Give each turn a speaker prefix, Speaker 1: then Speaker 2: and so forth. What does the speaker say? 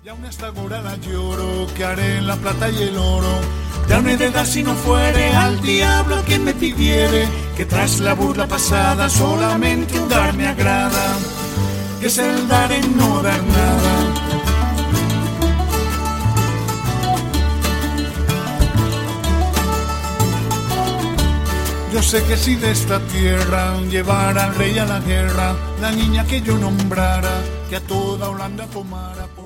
Speaker 1: Y aún esta hora la lloro, que haré en la plata y el oro. Ya no he de dar si no fuere al diablo quien me pidiere, que tras la burla pasada solamente un dar me agrada, que es el dar en no dar nada. Yo sé que si de esta tierra llevara al rey a la guerra, la niña que yo nombrara, que a toda Holanda tomara por